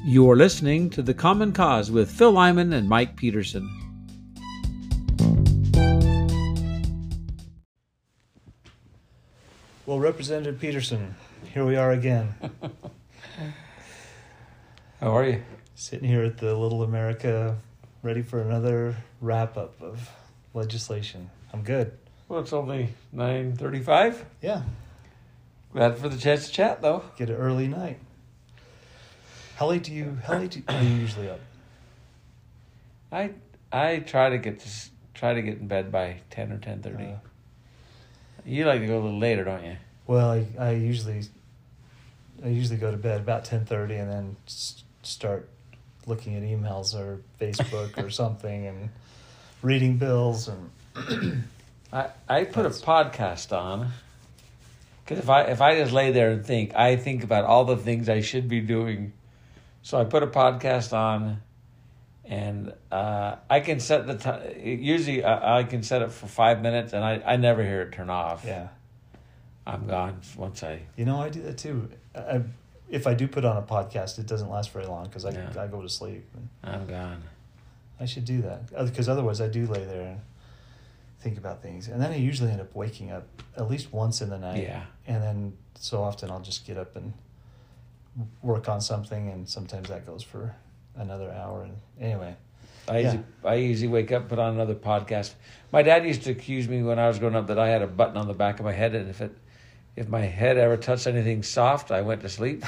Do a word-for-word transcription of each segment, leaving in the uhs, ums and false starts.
You're listening to The Common Cause with Phil Lyman and Mike Peterson. Well, Representative Peterson, here we are again. How are you? Sitting here at the Little America, ready for another wrap-up of legislation. I'm good. Well, it's only nine thirty-five. Yeah. Glad for the chance to chat, though. Get an early night. How late do you? How late do, are you usually up? I I try to get to try to get in bed by ten or ten thirty. Uh, you like to go a little later, don't you? Well, I, I usually I usually go to bed about ten thirty and then s- start looking at emails or Facebook or something and reading bills and. I I put That's... a podcast on. Because if I if I just lay there and think, I think about all the things I should be doing. So I put a podcast on, and uh, I can set the time. Usually I, I can set it for five minutes, and I, I never hear it turn off. Yeah. I'm gone once I... You know, I do that too. I, if I do put on a podcast, it doesn't last very long because I, yeah. I go to sleep. I'm gone. I should do that. Because otherwise I do lay there and think about things. And then I usually end up waking up at least once in the night. Yeah. And then so often I'll just get up and work on something, and sometimes that goes for another hour. And anyway, I yeah. usually, I usually wake up, put on another podcast. My dad used to accuse me when I was growing up that I had a button on the back of my head, and if it if my head ever touched anything soft, I went to sleep.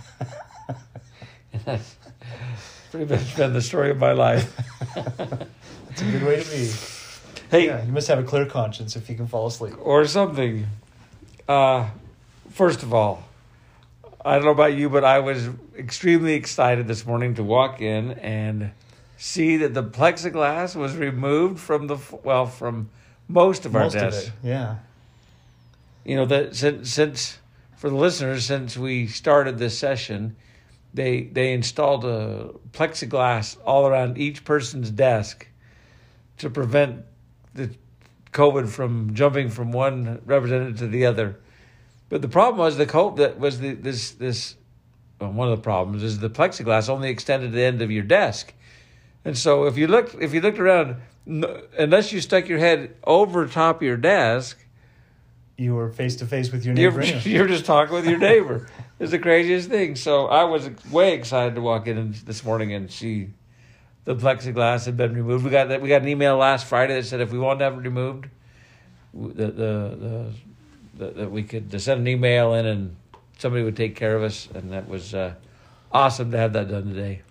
And that's pretty much been the story of my life. That's a good way to be. Hey, yeah, you must have a clear conscience if you can fall asleep or something. Uh, first of all, I don't know about you, but I was extremely excited this morning to walk in and see that the plexiglass was removed from the well from most of most our desks. Of it, yeah. You know that since since for the listeners, since we started this session, they they installed a plexiglass all around each person's desk to prevent the COVID from jumping from one representative to the other. But the problem was the coat that was the this this well, one of the problems is the plexiglass only extended the end of your desk, and so if you looked if you looked around, unless you stuck your head over top of your desk, you were face to face with your neighbor. You're, you're just talking with your neighbor. It's the craziest thing. So I was way excited to walk in this morning and see the plexiglass had been removed. We got that. We got an email last Friday that said if we want to have it removed, the the the. that we could send an email in and somebody would take care of us, and that was uh, awesome to have that done today.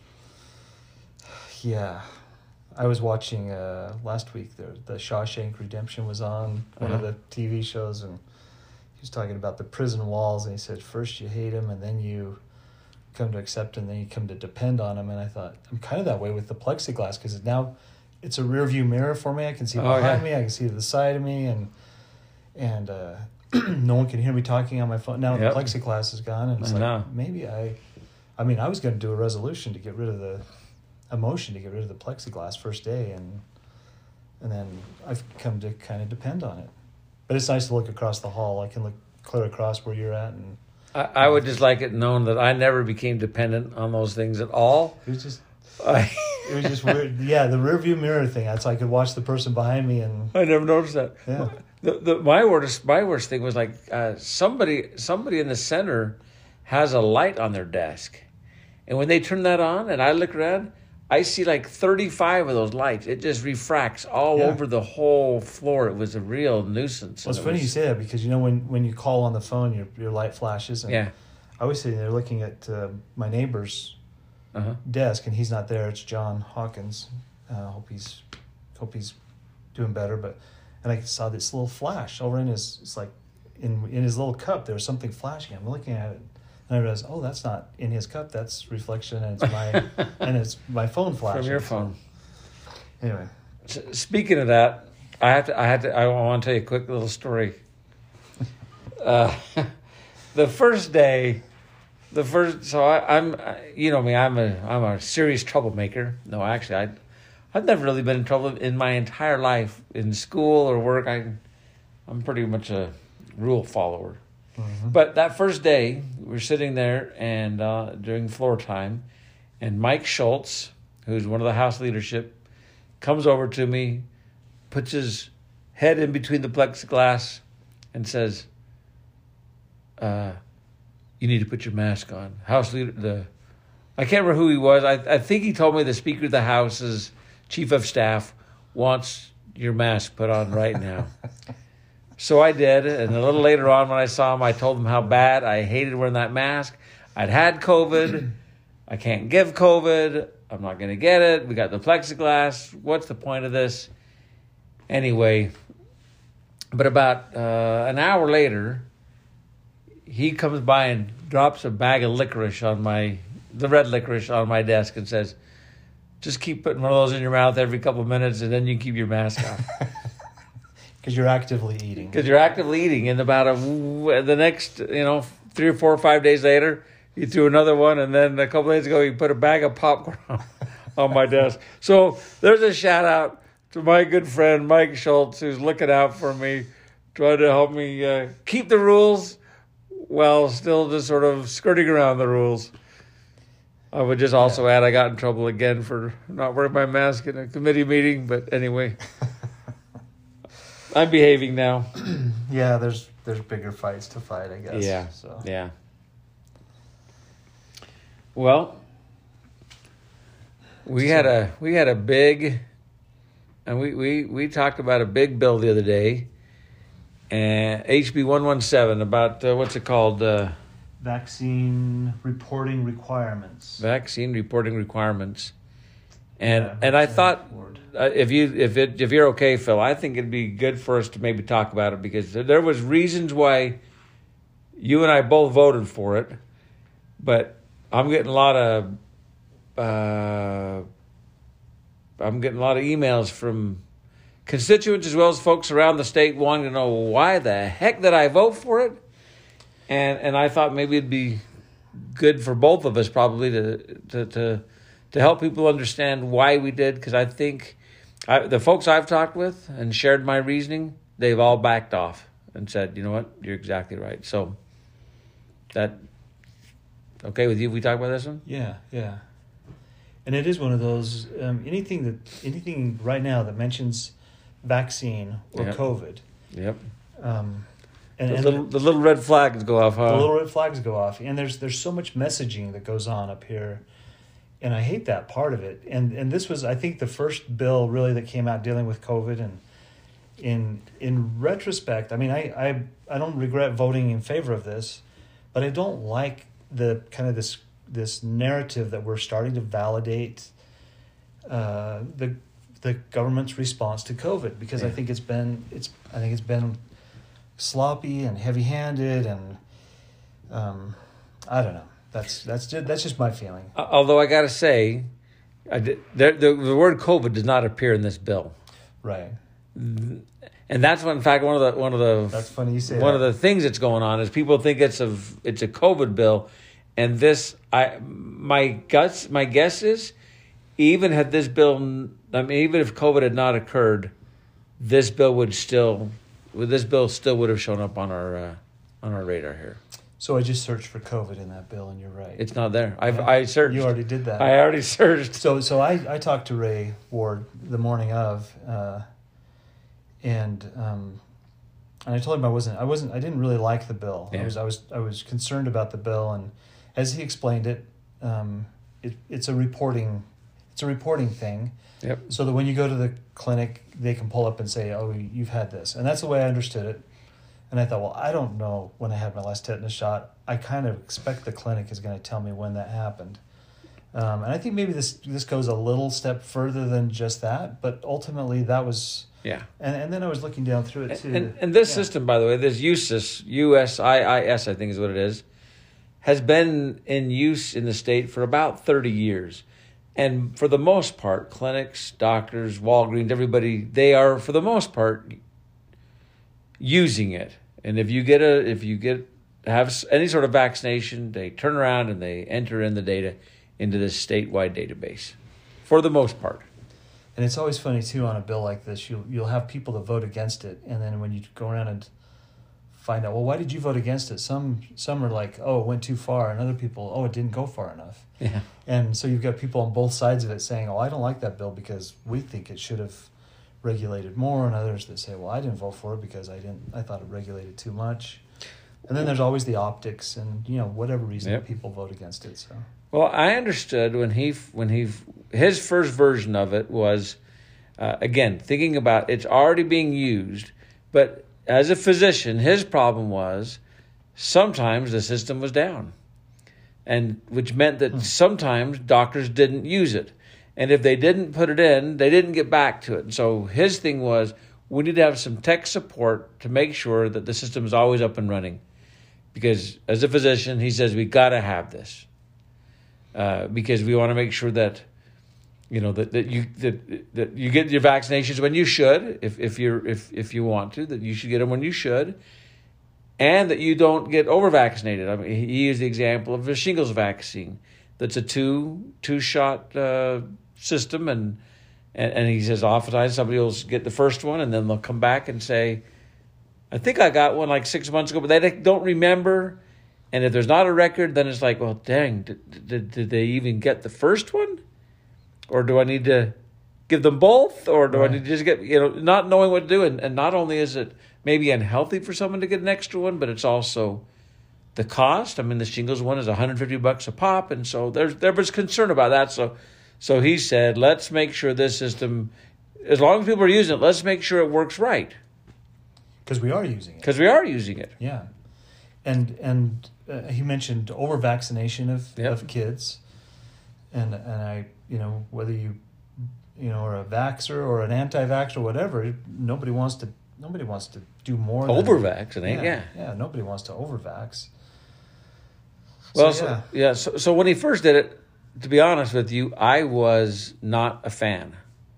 Yeah. I was watching uh, last week, the, the Shawshank Redemption was on, one uh-huh. of the T V shows, and he was talking about the prison walls, and he said, first you hate them, and then you come to accept them, and then you come to depend on them, and I thought, I'm kind of that way with the plexiglass, because now it's a rear view mirror for me. I can see oh, behind yeah. me, I can see to the side of me, and and uh, no one can hear me talking on my phone. Now yep. the plexiglass is gone, and it's I like, know. maybe I, I mean, I was going to do a resolution to get rid of the, a motion to get rid of the plexiglass first day, and and then I've come to kind of depend on it. But it's nice to look across the hall. I can look clear across where you're at. And I, I would just like it known that I never became dependent on those things at all. It was just... It was just weird. Yeah, the rear view mirror thing. That's so I could watch the person behind me, and I never noticed that. Yeah. The, the my worst my worst thing was like uh, somebody somebody in the center has a light on their desk, and when they turn that on, and I look around, I see like thirty-five of those lights. It just refracts all yeah. over the whole floor. It was a real nuisance. Well, it's it funny was, you say that because you know when, when you call on the phone, your your light flashes. And yeah. I was sitting there looking at uh, my neighbor's uh-huh. desk, and he's not there. It's John Hawkins. I uh, hope he's hope he's doing better. But and I saw this little flash over in his. It's like in in his little cup. There was something flashing. I'm looking at it, and I realized, oh, that's not in his cup. That's reflection, and it's my and it's my phone flashing from your phone. So, anyway, speaking of that, I have to. I had to. I want to tell you a quick little story. Uh, the first day. The first, so I, I'm, you know me, I'm a, I'm a serious troublemaker. No, actually, I, I've never really been in trouble in my entire life in school or work. I, I'm pretty much a rule follower. Mm-hmm. But that first day, we're sitting there and uh, during floor time, And Mike Schultz, who's one of the House leadership, comes over to me, puts his head in between the plexiglass, and says, uh, "You need to put your mask on." House leader, the I can't remember who he was. I I think he told me the Speaker of the House's chief of staff wants your mask put on right now. So I did, and a little later on when I saw him, I told him how bad I hated wearing that mask. I'd had COVID. I can't give COVID. I'm not going to get it. We got the plexiglass. What's the point of this? Anyway, but about uh, an hour later, he comes by and drops a bag of licorice on my, the red licorice on my desk and says, "Just keep putting one of those in your mouth every couple of minutes and then you can keep your mask on." Because you're actively eating. Because you're actively eating. And about a, the next, you know, three or four or five days later, you threw another one. And then a couple days ago, you put a bag of popcorn on, on my desk. So there's a shout out to my good friend, Mike Schultz, who's looking out for me, trying to help me uh, keep the rules while still just sort of skirting around the rules. I would just also yeah. add I got in trouble again for not wearing my mask in a committee meeting. But anyway, I'm behaving now. Yeah, there's there's bigger fights to fight, I guess. Yeah, so. yeah. Well, we so. had a we had a big, and we, we, we talked about a big bill the other day, and H B one seventeen about uh, what's it called? Uh, Vaccine reporting requirements. Vaccine reporting requirements, and yeah, and I thought. Uh, if you if it if you're okay, Phil, I think it'd be good for us to maybe talk about it because there was reasons why you and I both voted for it, but I'm getting a lot of uh, I'm getting a lot of emails from constituents as well as folks around the state wanting to know why the heck did I vote for it, and and I thought maybe it'd be good for both of us probably to to to, to help people understand why we did, because I think. I, the folks I've talked with and shared my reasoning, they've all backed off and said, "You know what? You're exactly right." So, that okay with you? If we talk about this one? Yeah, yeah. And it is one of those um, anything that anything right now that mentions vaccine or yep. COVID. Yep. Um, and, the, and little, the little red flags go off. Huh? The little red flags go off, and there's there's so much messaging that goes on up here. And I hate that part of it. And and this was, I think, the first bill really that came out dealing with COVID. And in in retrospect, I mean, I, I, I don't regret voting in favor of this, but I don't like the kind of this this narrative that we're starting to validate uh, the the government's response to COVID, because yeah. I think it's been it's I think it's been sloppy and heavy-handed, and um, I don't know. That's that's just, that's just my feeling. Although I got to say, I did, the, the the word COVID does not appear in this bill, right? And that's what, in fact, one of the one of the that's funny you say one that. of the things that's going on is people think it's a it's a COVID bill, and this I my guts my guess is, even had this bill, I mean, even if COVID had not occurred, this bill would still this bill still would have shown up on our uh, on our radar here. So I just searched for COVID in that bill, and you're right. It's not there. I've yeah. I searched. You already did that. I already searched. So so I, I talked to Ray Ward the morning of, uh, and um, and I told him I wasn't I wasn't I didn't really like the bill. Yeah. I was I was I was concerned about the bill, and as he explained it, um, it it's a reporting it's a reporting thing. Yep. So that when you go to the clinic, they can pull up and say, "Oh, you've had this," and that's the way I understood it. And I thought, well, I don't know when I had my last tetanus shot. I kind of expect the clinic is going to tell me when that happened. Um, and I think maybe this this goes a little step further than just that. But ultimately, that was... Yeah. And and then I was looking down through it, too. And, and this yeah. system, by the way, this U S I S, U S I I S, I think is what it is, has been in use in the state for about thirty years. And for the most part, clinics, doctors, Walgreens, everybody, they are, for the most part, using it. And if you get a if you get have any sort of vaccination, they turn around and they enter in the data into this statewide database, for the most part. And it's always funny too on a bill like this. You'll you'll have people that vote against it, and then when you go around and find out, well, why did you vote against it? Some some are like, oh, it went too far, and other people, oh, it didn't go far enough. Yeah. And so you've got people on both sides of it saying, oh, I don't like that bill because we think it should have regulated more, and others that say, well, I didn't vote for it because I didn't I thought it regulated too much. And then there's always the optics and, you know, whatever reason Yep. people vote against it. So Well, I understood when he when he his first version of it was uh, again thinking about it's already being used, but as a physician, his problem was sometimes the system was down, and which meant that hmm. sometimes doctors didn't use it, and if they didn't put it in, they didn't get back to it. And so his thing was we need to have some tech support to make sure that the system is always up and running, because as a physician, he says we got to have this. Uh, because we want to make sure that, you know, that, that you that that you get your vaccinations when you should, if if you're if if you want to, that you should get them when you should, and that you don't get over vaccinated. I mean, he used the example of the shingles vaccine. That's a two two shot uh, system, and, and and he says oftentimes somebody will get the first one and then they'll come back and say, I think I got one like six months ago, but they don't remember. And if there's not a record, then it's like, well, dang, did, did, did they even get the first one? Or do I need to give them both? Or do right. I need to just get, you know, not knowing what to do? And, and not only is it maybe unhealthy for someone to get an extra one, but it's also the cost. I mean, the shingles one is one hundred fifty bucks a pop. And so there's, there was concern about that. So, so he said, let's make sure this system, as long as people are using it, let's make sure it works right. Because we are using it. Because we are using it. Yeah. And, and, Uh, he mentioned over vaccination of, yep. of kids, and and I you know whether you you know are a vaxxer or an anti-vaxxer or whatever, nobody wants to nobody wants to do more over than, vaccinate yeah, yeah yeah nobody wants to over vax. Well, so, yeah, so, yeah. So, so when he first did it, to be honest with you, I was not a fan.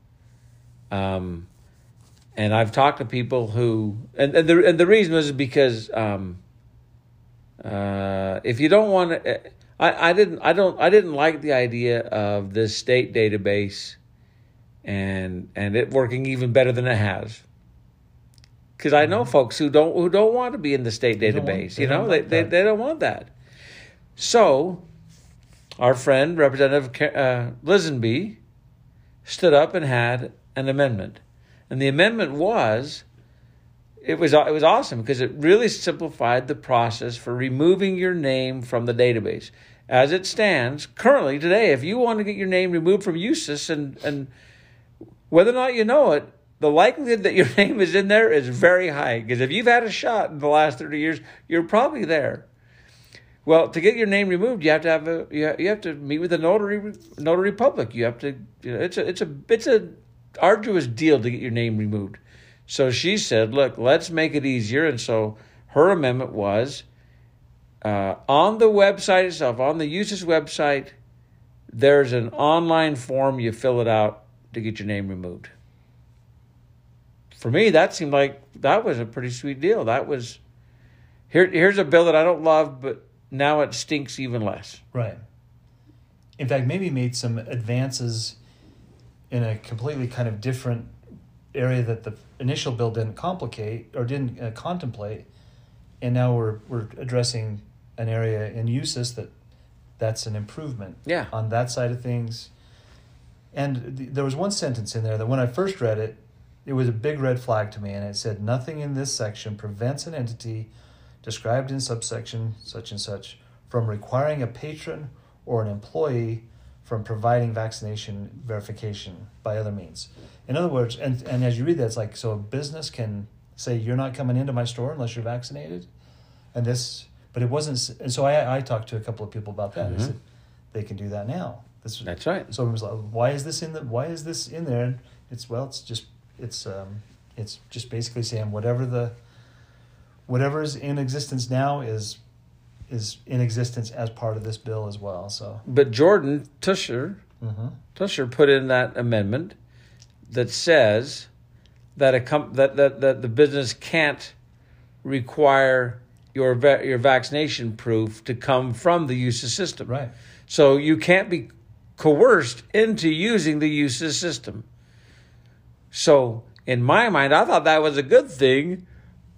Um, and I've talked to people who, and, and the and the reason was because um. Uh, if you don't want to, I, I didn't, I don't, I didn't like the idea of this state database, and and it working even better than it has. Because I know folks who don't who don't want to be in the state they database. Want, you know, they like they, they don't want that. So, our friend Representative uh, Lisenby stood up and had an amendment, and the amendment was. It was it was awesome because it really simplified the process for removing your name from the database. As it stands, currently, today, if you want to get your name removed from U S I S, and, and whether or not you know it, the likelihood that your name is in there is very high. Because if you've had a shot in the last thirty years, you're probably there. Well, to get your name removed, you have to have a you have to meet with a notary notary public. You have to you know, it's a it's a it's a arduous deal to get your name removed. So she said, look, let's make it easier. And so her amendment was uh, on the website itself, on the U S I S website, there's an online form. You fill it out to get your name removed. For me, that seemed like that was a pretty sweet deal. That was, here. here's a bill that I don't love, but now it stinks even less. Right. In fact, maybe made some advances in a completely kind of different area that the initial bill didn't complicate or didn't uh, contemplate, and now we're we're addressing an area in U S I S that that's an improvement yeah. on that side of things. And th- there was one sentence in there that when I first read it, it was a big red flag to me, and it said, nothing in this section prevents an entity described in subsection such and such from requiring a patron or an employee from providing vaccination verification by other means. In other words, and, and as you read that, it's like, so a business can say, you're not coming into my store unless you're vaccinated. And this, but it wasn't, and so I, I talked to a couple of people about that. Mm-hmm. They said, they can do that now. This, That's right. So it was like, why is this in the, why is this in there? And it's, well, it's just, it's, um, it's just basically saying whatever the, whatever is in existence now is, is in existence as part of this bill as well. So, but Jordan Tusher, mm-hmm. Tusher put in that amendment that says that a com- that, that that the business can't require your va- your vaccination proof to come from the U S I S system. Right. So you can't be coerced into using the U S I S system. So in my mind, I thought that was a good thing,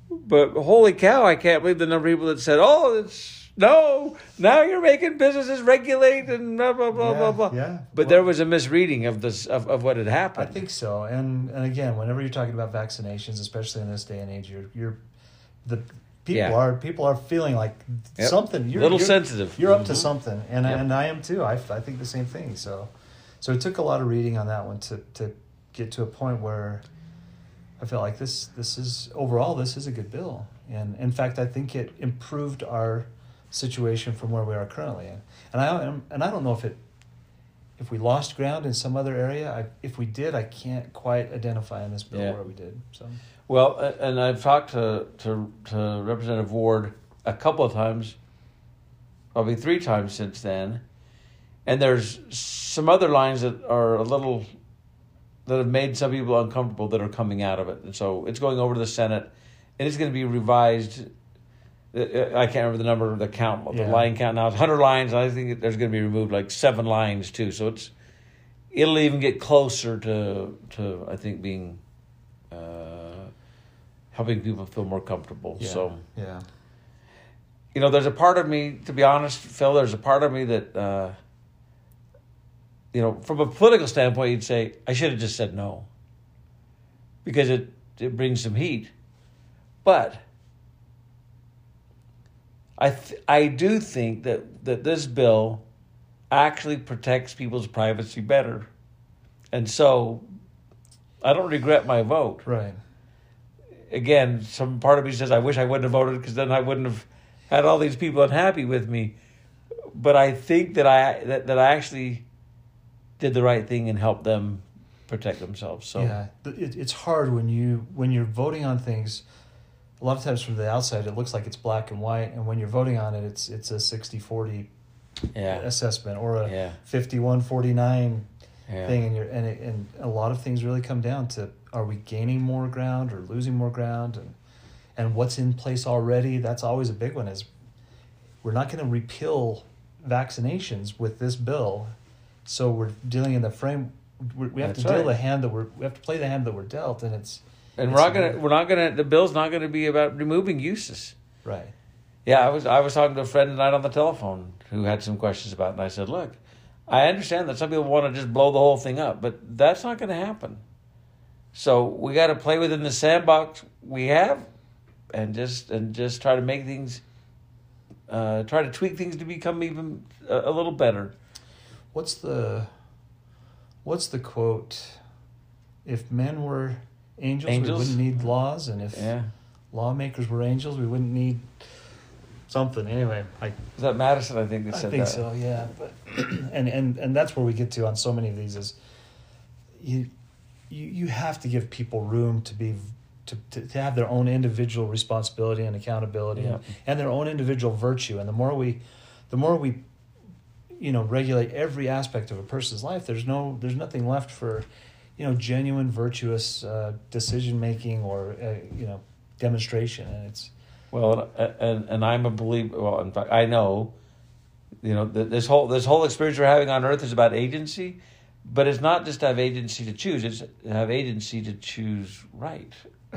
But holy cow, I can't believe the number of people that said, "Oh, it's no, now you're making businesses regulate and blah blah blah yeah, blah blah." Yeah. But well, there was a misreading of this of, of what had happened. I think so. And and again, whenever you're talking about vaccinations, especially in this day and age, you're you're the people yeah. are people are feeling like yep. something. You're a little you're, sensitive. You're up mm-hmm. to something, and yep. and I am too. I, I think the same thing. So so it took a lot of reading on that one to to get to a point where I felt like this this is overall this is a good bill. And in fact, I think it improved our situation from where we are currently in. And I and I don't know if it if we lost ground in some other area. I, if we did, I can't quite identify in this bill yeah. where we did. So well, and I've talked to, to to Representative Ward a couple of times, probably three times since then, and there's some other lines that are a little that have made some people uncomfortable that are coming out of it, and so it's going over to the Senate. And it's going to be revised. I can't remember the number, the count, the yeah. line count now. It's one hundred lines. And I think there's going to be removed like seven lines too. So it's it'll even get closer to to I think being uh, helping people feel more comfortable. Yeah. So yeah, you know, there's a part of me, to be honest, Phil. There's a part of me that uh, you know, from a political standpoint, you'd say I should have just said no because it it brings some heat. But I th- I do think that, that this bill actually protects people's privacy better. And so I don't regret my vote. Right. Again, some part of me says I wish I wouldn't have voted because then I wouldn't have had all these people unhappy with me. But I think that I that, that I actually did the right thing and helped them protect themselves. So yeah, it, it's hard when you when you're voting on things. A lot of times from the outside, it looks like it's black and white, and when you're voting on it, it's it's a sixty forty yeah. assessment or a yeah. fifty-one forty-nine yeah. thing, and you're and it, and a lot of things really come down to: are we gaining more ground or losing more ground, and and what's in place already? That's always a big one. Is we're not going to repeal vaccinations with this bill, so we're dealing in the frame. We have That's to deal right. the hand that we're we have to play the hand that we're dealt, and it's. And we're not gonna. We're not gonna. The bill's not gonna be about removing uses. Right. Yeah, I was. I was talking to a friend tonight on the telephone who had some questions about it, and I said, "Look, I understand that some people want to just blow the whole thing up, but that's not going to happen. So we got to play within the sandbox we have, and just and just try to make things, uh, try to tweak things to become even a, a little better." What's the, what's the quote? If men were Angels, angels, we wouldn't need laws, and if yeah. lawmakers were angels, we wouldn't need something. Anyway, I is that Madison? I think that said that. I think so. Yeah, but and and and that's where we get to on so many of these is you you you have to give people room to be to to, to have their own individual responsibility and accountability yeah. and, and their own individual virtue. And the more we, the more we, you know, regulate every aspect of a person's life, there's no there's nothing left for. You know, genuine, virtuous uh, decision making or uh, you know, demonstration, and it's well, and and I'm a believer. Well, in fact, I know, you know, this whole this whole experience we're having on Earth is about agency, but it's not just to have agency to choose; it's to have agency to choose right.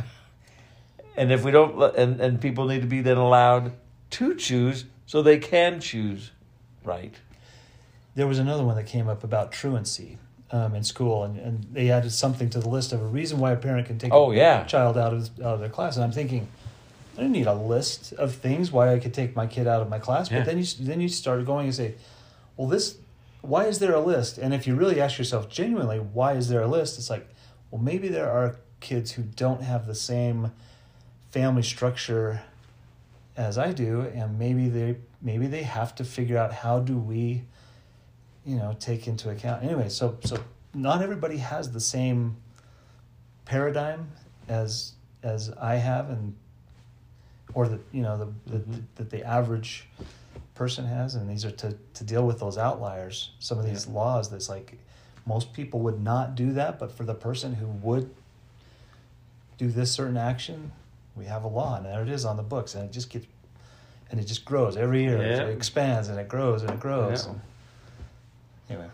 And if we don't, and and people need to be then allowed to choose, so they can choose right. There was another one that came up about truancy. Um, in school, and, and they added something to the list of a reason why a parent can take oh, a yeah. child out of out of their class. And I'm thinking, I don't need a list of things why I could take my kid out of my class. Yeah. But then you then you start going and say, well, this, why is there a list? And if you really ask yourself genuinely, why is there a list? It's like, well, maybe there are kids who don't have the same family structure as I do, and maybe they maybe they have to figure out how do we. You know, take into account. Anyway, so so not everybody has the same paradigm as as I have, and or that you know the, the, mm-hmm. that the average person has, and these are to to deal with those outliers. Some of these yeah. laws that's like most people would not do that, but for the person who would do this certain action, we have a law, and there it is on the books, and it just gets and it just grows every year. Yeah. It expands and it grows and it grows. Yeah. And, Anyway,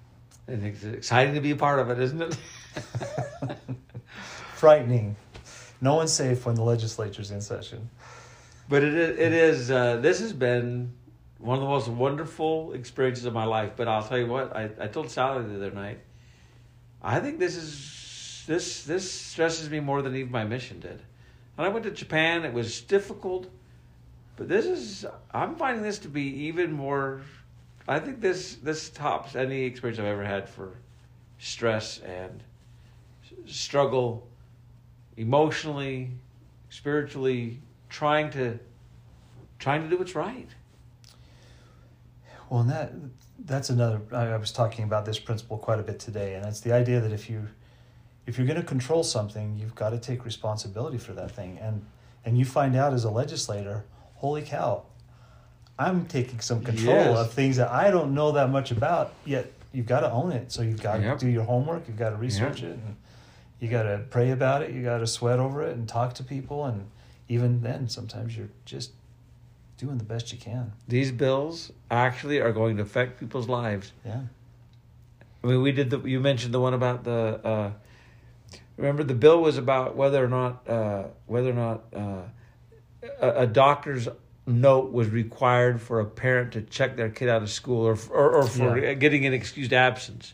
it's exciting to be a part of it, isn't it? Frightening. no one's safe when the legislature's in session. But it is, it is uh, this has been one of the most wonderful experiences of my life. But I'll tell you what, I, I told Sally the other night, I think this is this this stresses me more than even my mission did. When I went to Japan, it was difficult, but this is I'm finding this to be even more. I think this this tops any experience I've ever had for stress and struggle, emotionally, spiritually, trying to trying to do what's right. Well, and that that's another. I, I was talking about this principle quite a bit today, and that's the idea that if you if you're going to control something, you've got to take responsibility for that thing, and and you find out as a legislator, holy cow, I'm taking some control Yes. of things that I don't know that much about, yet you've got to own it. So you've got Yep. to do your homework, you've got to research Yep. it, and you got to pray about it, you got to sweat over it and talk to people, and even then, sometimes you're just doing the best you can. These bills actually are going to affect people's lives. Yeah. I mean, we did the. You mentioned the one about the. Uh, remember, the bill was about whether or not uh, whether or not uh, a, a doctor's note was required for a parent to check their kid out of school, or or, or for Yeah. getting an excused absence.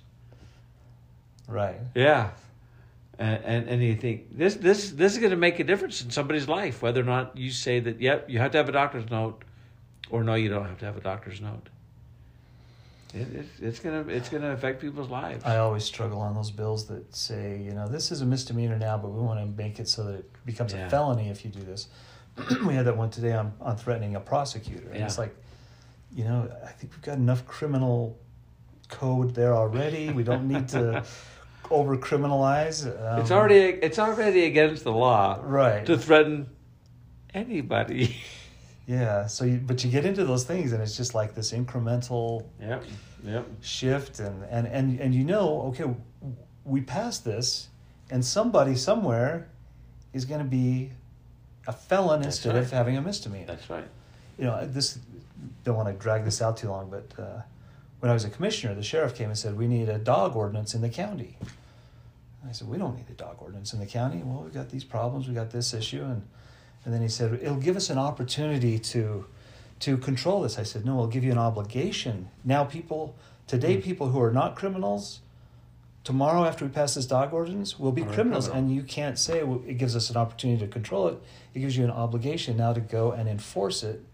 Right. Yeah, and and, and you think this this this is going to make a difference in somebody's life, whether or not you say that yep you have to have a doctor's note, or no you don't have to have a doctor's note. It, it, it's gonna it's gonna affect people's lives. I always struggle on those bills that say, you know, this is a misdemeanor now, but we want to make it so that it becomes Yeah. a felony if you do this. We had that one today on, on threatening a prosecutor. And Yeah. it's like, you know, I think we've got enough criminal code there already. We don't need to over criminalize. Um, It's already it's already against the law, right. to threaten anybody. Yeah. So, you, but you get into those things, and it's just like this incremental Yep, yep. shift, and and and and you know, okay, we passed this, and somebody somewhere is going to be a felon That's instead right. of having a misdemeanor. That's right. You know, this don't want to drag this out too long, but uh, when I was a commissioner, the sheriff came and said, we need a dog ordinance in the county. And I said, we don't need a dog ordinance in the county. Well, we've got these problems, we got this issue, and and then he said, it'll give us an opportunity to to control this. I said, no, it'll give you an obligation. Now people, today Mm. people who are not criminals, tomorrow after we pass this dog ordinance, will be Are a criminals. criminal. And you can't say, well, it gives us an opportunity to control it. It gives you an obligation now to go and enforce it.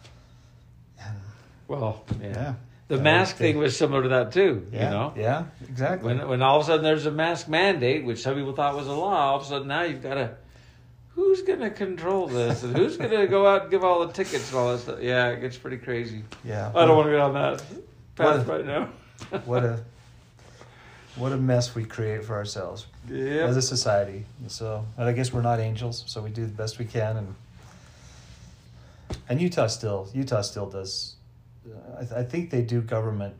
And Well, yeah. yeah. The That mask was thing the- was similar to that too. Yeah, You know, yeah, exactly. when when all of a sudden there's a mask mandate, which some people thought was a law, all of a sudden now you've got to. Who's going to control this? And who's going to go out and give all the tickets and all that stuff? Yeah, it gets pretty crazy. yeah, I don't want to get on that path What- right now. what a what a mess we create for ourselves Yeah. as a society. So, and I guess we're not angels, so we do the best we can. And and Utah still Utah still does. Uh, I, th- I think they do government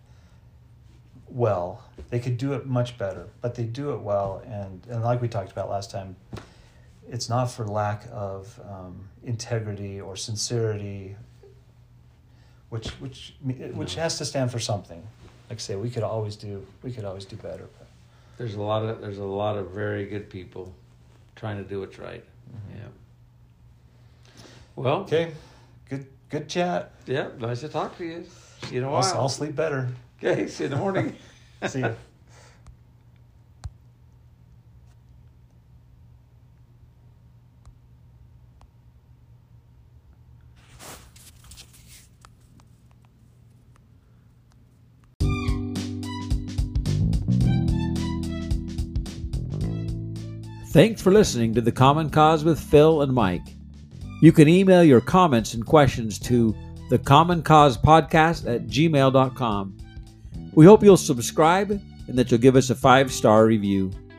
well. They could do it much better, but they do it well. And and like we talked about last time, it's not for lack of um, integrity or sincerity, which which which No. has to stand for something. Like I say, we could always do we could always do better. But There's a lot of there's a lot of very good people trying to do what's right. Mhm. Yeah. Well, okay, good good chat. yeah, nice to talk to you. See you in a while. I'll, I'll sleep better. Okay, see you in the morning. See you. Thanks for listening to The Common Cause with Phil and Mike. You can email your comments and questions to the common cause podcast at gmail dot com. We hope you'll subscribe and that you'll give us a five-star review.